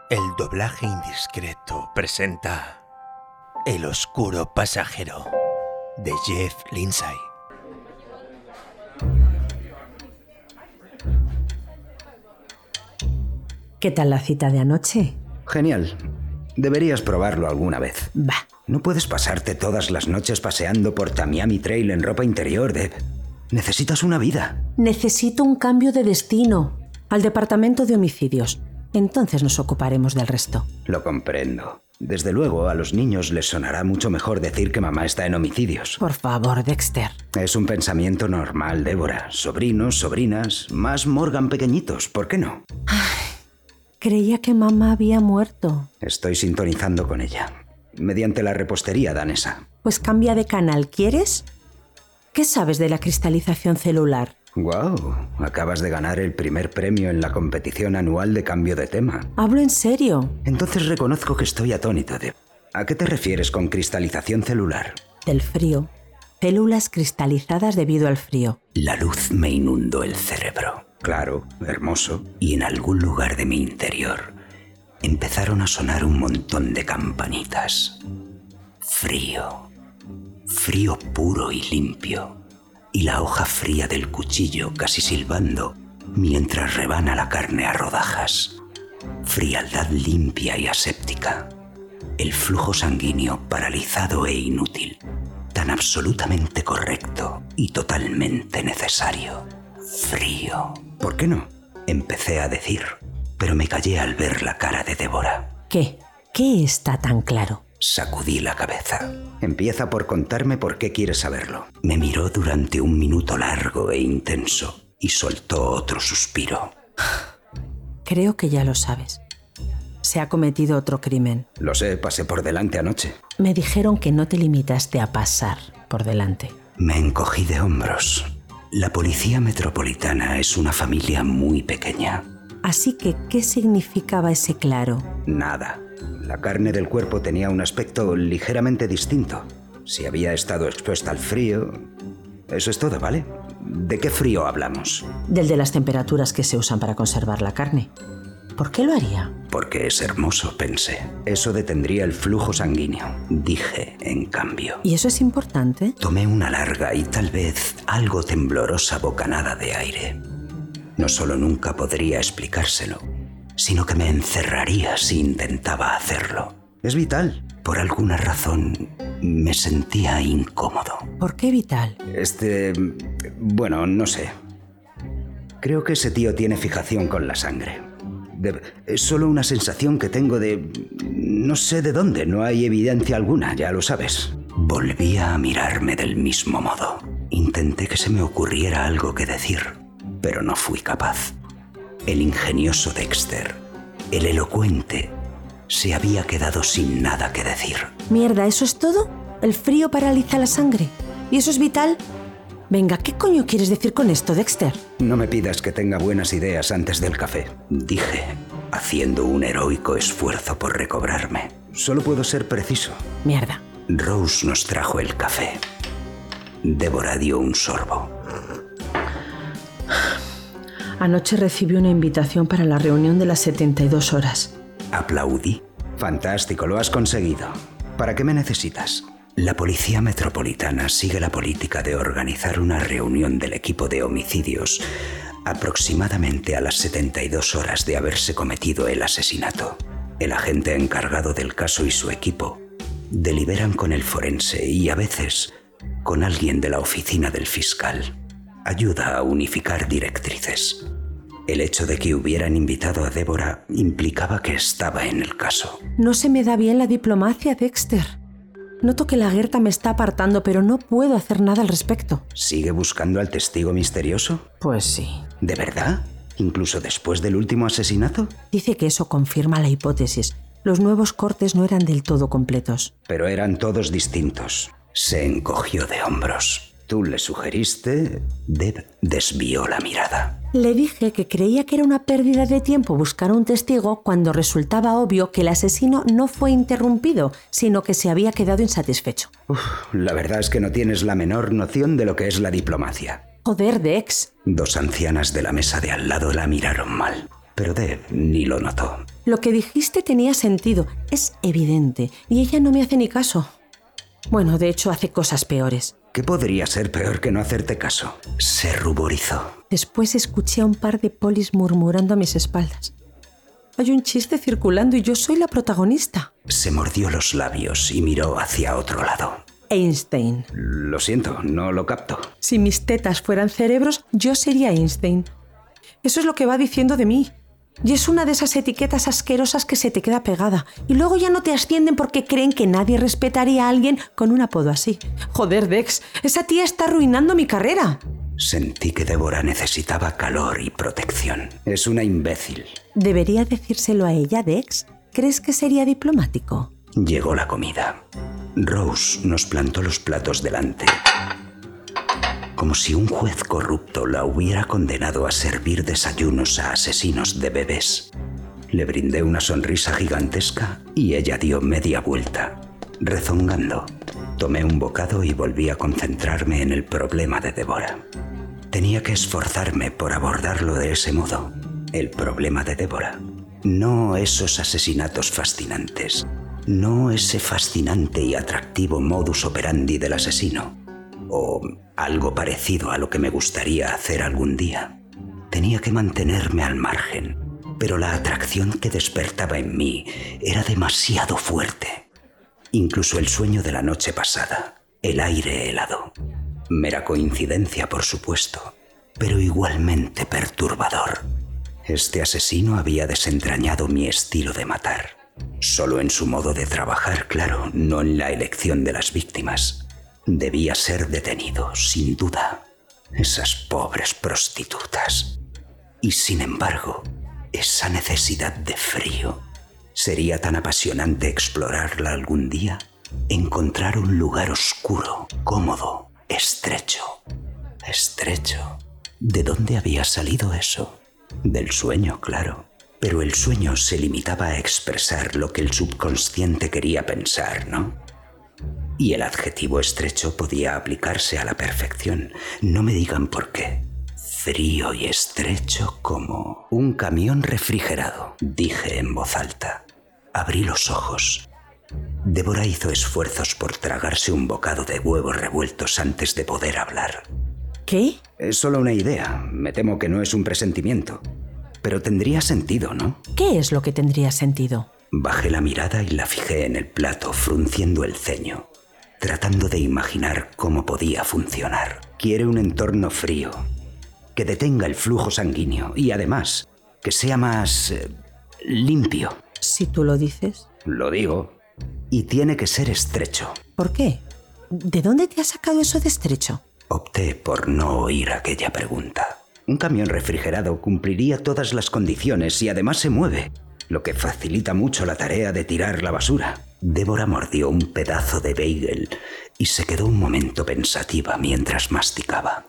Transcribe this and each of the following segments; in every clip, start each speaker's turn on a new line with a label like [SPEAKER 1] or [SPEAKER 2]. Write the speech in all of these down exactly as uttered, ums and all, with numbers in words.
[SPEAKER 1] El doblaje indiscreto presenta El oscuro pasajero de Jeff Lindsay.
[SPEAKER 2] ¿Qué tal la cita de anoche?
[SPEAKER 3] Genial. Deberías probarlo alguna vez.
[SPEAKER 2] Bah.
[SPEAKER 3] No puedes pasarte todas las noches paseando por Tamiami Trail en ropa interior, Deb. Necesitas una vida.
[SPEAKER 2] Necesito un cambio de destino. Al departamento de homicidios. Entonces nos ocuparemos del resto.
[SPEAKER 3] Lo comprendo. Desde luego, a los niños les sonará mucho mejor decir que mamá está en homicidios.
[SPEAKER 2] Por favor, Dexter.
[SPEAKER 3] Es un pensamiento normal, Débora. Sobrinos, sobrinas, más Morgan pequeñitos, ¿por qué no?
[SPEAKER 2] Ay, creía que mamá había muerto.
[SPEAKER 3] Estoy sintonizando con ella. Mediante la repostería danesa.
[SPEAKER 2] Pues cambia de canal, ¿quieres? ¿Qué sabes de la cristalización celular?
[SPEAKER 3] ¡Guau! Acabas de ganar el primer premio en la competición anual de cambio de tema.
[SPEAKER 2] Hablo en serio.
[SPEAKER 3] Entonces reconozco que estoy atónito, Deb. ¿A qué te refieres con cristalización celular?
[SPEAKER 2] Del frío. Células cristalizadas debido al frío.
[SPEAKER 3] La luz me inundó el cerebro. Claro, hermoso. Y en algún lugar de mi interior empezaron a sonar un montón de campanitas. Frío. Frío puro y limpio. Y la hoja fría del cuchillo casi silbando mientras rebana la carne a rodajas. Frialdad limpia y aséptica. El flujo sanguíneo paralizado e inútil. Tan absolutamente correcto y totalmente necesario. Frío. ¿Por qué no? Empecé a decir, pero me callé al ver la cara de Débora.
[SPEAKER 2] ¿Qué? ¿Qué está tan claro?
[SPEAKER 3] Sacudí la cabeza. Empieza por contarme por qué quieres saberlo. Me miró durante un minuto largo e intenso y soltó otro suspiro.
[SPEAKER 2] Creo que ya lo sabes. Se ha cometido otro crimen.
[SPEAKER 3] Lo sé, pasé por delante anoche.
[SPEAKER 2] Me dijeron que no te limitaste a pasar por delante.
[SPEAKER 3] Me encogí de hombros. La policía metropolitana es una familia muy pequeña.
[SPEAKER 2] Así que, ¿qué significaba ese claro?
[SPEAKER 3] Nada. La carne del cuerpo tenía un aspecto ligeramente distinto. Si había estado expuesta al frío... Eso es todo, ¿vale? ¿De qué frío hablamos?
[SPEAKER 2] Del de las temperaturas que se usan para conservar la carne. ¿Por qué lo haría?
[SPEAKER 3] Porque es hermoso, pensé. Eso detendría el flujo sanguíneo. Dije, en cambio.
[SPEAKER 2] ¿Y eso es importante?
[SPEAKER 3] Tomé una larga y tal vez algo temblorosa bocanada de aire. No solo nunca podría explicárselo, sino que me encerraría si intentaba hacerlo. Es vital. Por alguna razón me sentía incómodo.
[SPEAKER 2] ¿Por qué vital?
[SPEAKER 3] Este... bueno, no sé. Creo que ese tío tiene fijación con la sangre. De, es solo una sensación que tengo de... no sé de dónde, no hay evidencia alguna, ya lo sabes. Volvía a mirarme del mismo modo. Intenté que se me ocurriera algo que decir, pero no fui capaz. El ingenioso Dexter, el elocuente, se había quedado sin nada que decir.
[SPEAKER 2] Mierda, ¿eso es todo? ¿El frío paraliza la sangre? ¿Y eso es vital? Venga, ¿qué coño quieres decir con esto, Dexter?
[SPEAKER 3] No me pidas que tenga buenas ideas antes del café, dije, haciendo un heroico esfuerzo por recobrarme. Solo puedo ser preciso.
[SPEAKER 2] Mierda.
[SPEAKER 3] Rose nos trajo el café. Débora dio un sorbo.
[SPEAKER 2] Anoche recibí una invitación para la reunión de las setenta y dos horas.
[SPEAKER 3] Aplaudí. Fantástico, lo has conseguido. ¿Para qué me necesitas? La policía metropolitana sigue la política de organizar una reunión del equipo de homicidios aproximadamente a las setenta y dos horas de haberse cometido el asesinato. El agente encargado del caso y su equipo deliberan con el forense y a veces con alguien de la oficina del fiscal. Ayuda a unificar directrices. El hecho de que hubieran invitado a Débora implicaba que estaba en el caso.
[SPEAKER 2] No se me da bien la diplomacia, Dexter. Noto que la Gerta me está apartando, pero no puedo hacer nada al respecto.
[SPEAKER 3] ¿Sigue buscando al testigo misterioso?
[SPEAKER 2] Pues sí.
[SPEAKER 3] ¿De verdad? ¿Incluso después del último asesinato?
[SPEAKER 2] Dice que eso confirma la hipótesis. Los nuevos cortes no eran del todo completos.
[SPEAKER 3] Pero eran todos distintos. Se encogió de hombros. Tú le sugeriste... Deb desvió la mirada.
[SPEAKER 2] Le dije que creía que era una pérdida de tiempo buscar un testigo cuando resultaba obvio que el asesino no fue interrumpido, sino que se había quedado insatisfecho.
[SPEAKER 3] Uf, la verdad es que no tienes la menor noción de lo que es la diplomacia.
[SPEAKER 2] Joder, Dex.
[SPEAKER 3] Dos ancianas de la mesa de al lado la miraron mal, pero Deb ni lo notó.
[SPEAKER 2] Lo que dijiste tenía sentido, es evidente, y ella no me hace ni caso. Bueno, de hecho hace cosas peores.
[SPEAKER 3] ¿Qué podría ser peor que no hacerte caso? Se ruborizó.
[SPEAKER 2] Después escuché a un par de polis murmurando a mis espaldas. Hay un chiste circulando y yo soy la protagonista.
[SPEAKER 3] Se mordió los labios y miró hacia otro lado.
[SPEAKER 2] Einstein.
[SPEAKER 3] Lo siento, no lo capto.
[SPEAKER 2] Si mis tetas fueran cerebros, yo sería Einstein. Eso es lo que va diciendo de mí. Y es una de esas etiquetas asquerosas que se te queda pegada. Y luego ya no te ascienden porque creen que nadie respetaría a alguien con un apodo así. Joder, Dex, esa tía está arruinando mi carrera.
[SPEAKER 3] Sentí que Débora necesitaba calor y protección. Es una imbécil.
[SPEAKER 2] ¿Debería decírselo a ella, Dex? ¿Crees que sería diplomático?
[SPEAKER 3] Llegó la comida. Rose nos plantó los platos delante, como si un juez corrupto la hubiera condenado a servir desayunos a asesinos de bebés. Le brindé una sonrisa gigantesca y ella dio media vuelta, rezongando. Tomé un bocado y volví a concentrarme en el problema de Débora. Tenía que esforzarme por abordarlo de ese modo. El problema de Débora. No esos asesinatos fascinantes. No ese fascinante y atractivo modus operandi del asesino. O algo parecido a lo que me gustaría hacer algún día. Tenía que mantenerme al margen, pero la atracción que despertaba en mí era demasiado fuerte. Incluso el sueño de la noche pasada, el aire helado. Mera coincidencia, por supuesto, pero igualmente perturbador. Este asesino había desentrañado mi estilo de matar. Solo en su modo de trabajar, claro, no en la elección de las víctimas. Debía ser detenido, sin duda. Esas pobres prostitutas. Y sin embargo, esa necesidad de frío. ¿Sería tan apasionante explorarla algún día? Encontrar un lugar oscuro, cómodo, estrecho. Estrecho. ¿De dónde había salido eso? Del sueño, claro. Pero el sueño se limitaba a expresar lo que el subconsciente quería pensar, ¿no? Y el adjetivo estrecho podía aplicarse a la perfección. No me digan por qué. Frío y estrecho como un camión refrigerado, dije en voz alta. Abrí los ojos. Débora hizo esfuerzos por tragarse un bocado de huevos revueltos antes de poder hablar.
[SPEAKER 2] ¿Qué?
[SPEAKER 3] Es solo una idea. Me temo que no es un presentimiento. Pero tendría sentido, ¿no?
[SPEAKER 2] ¿Qué es lo que tendría sentido?
[SPEAKER 3] Bajé la mirada y la fijé en el plato, frunciendo el ceño, tratando de imaginar cómo podía funcionar. Quiere un entorno frío, que detenga el flujo sanguíneo y además que sea más eh, limpio.
[SPEAKER 2] Si tú lo dices.
[SPEAKER 3] Lo digo. Y tiene que ser estrecho.
[SPEAKER 2] ¿Por qué? ¿De dónde te has sacado eso de estrecho?
[SPEAKER 3] Opté por no oír aquella pregunta. Un camión refrigerado cumpliría todas las condiciones y además se mueve, lo que facilita mucho la tarea de tirar la basura. Débora mordió un pedazo de bagel y se quedó un momento pensativa mientras masticaba.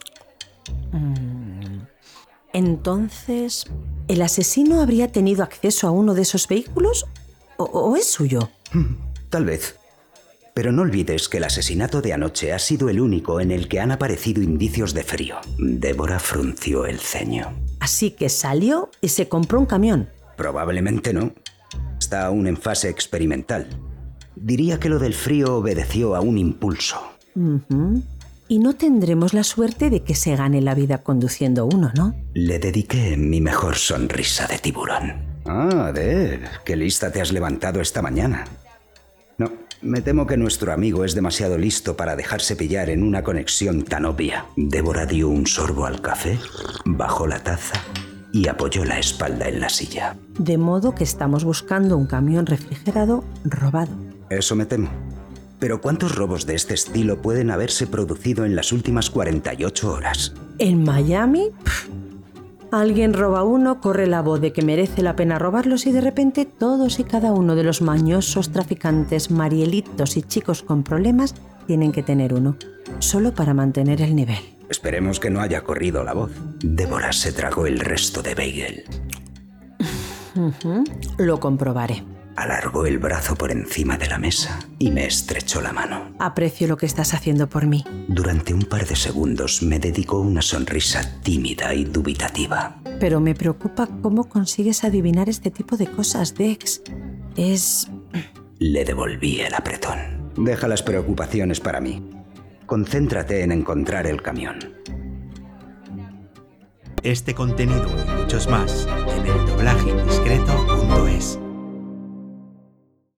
[SPEAKER 2] Mm. Entonces, ¿el asesino habría tenido acceso a uno de esos vehículos o, o es suyo?
[SPEAKER 3] Tal vez. Pero no olvides que el asesinato de anoche ha sido el único en el que han aparecido indicios de frío. Débora frunció el ceño.
[SPEAKER 2] Así que salió y se compró un camión.
[SPEAKER 3] Probablemente no. Está aún en fase experimental. Diría que lo del frío obedeció a un impulso.
[SPEAKER 2] Uh-huh. Y no tendremos la suerte de que se gane la vida conduciendo uno, ¿no?
[SPEAKER 3] Le dediqué mi mejor sonrisa de tiburón. Ah, Deb, qué lista te has levantado esta mañana. No, me temo que nuestro amigo es demasiado listo para dejarse pillar en una conexión tan obvia. Débora dio un sorbo al café, bajó la taza y apoyó la espalda en la silla.
[SPEAKER 2] De modo que estamos buscando un camión refrigerado robado.
[SPEAKER 3] Eso me temo. Pero ¿cuántos robos de este estilo pueden haberse producido en las últimas cuarenta y ocho horas?
[SPEAKER 2] ¿En Miami? Pff. Alguien roba uno, corre la voz de que merece la pena robarlos y de repente todos y cada uno de los mañosos traficantes, marielitos y chicos con problemas tienen que tener uno, solo para mantener el nivel.
[SPEAKER 3] Esperemos que no haya corrido la voz. Débora se tragó el resto de bagel.
[SPEAKER 2] Uh-huh. Lo comprobaré.
[SPEAKER 3] Alargó el brazo por encima de la mesa y me estrechó la mano.
[SPEAKER 2] Aprecio lo que estás haciendo por mí.
[SPEAKER 3] Durante un par de segundos me dedicó una sonrisa tímida y dubitativa.
[SPEAKER 2] Pero me preocupa cómo consigues adivinar este tipo de cosas, Dex. Es...
[SPEAKER 3] Le devolví el apretón. Deja las preocupaciones para mí. Concéntrate en encontrar el camión.
[SPEAKER 1] Este contenido y muchos más en el doblaje indiscreto.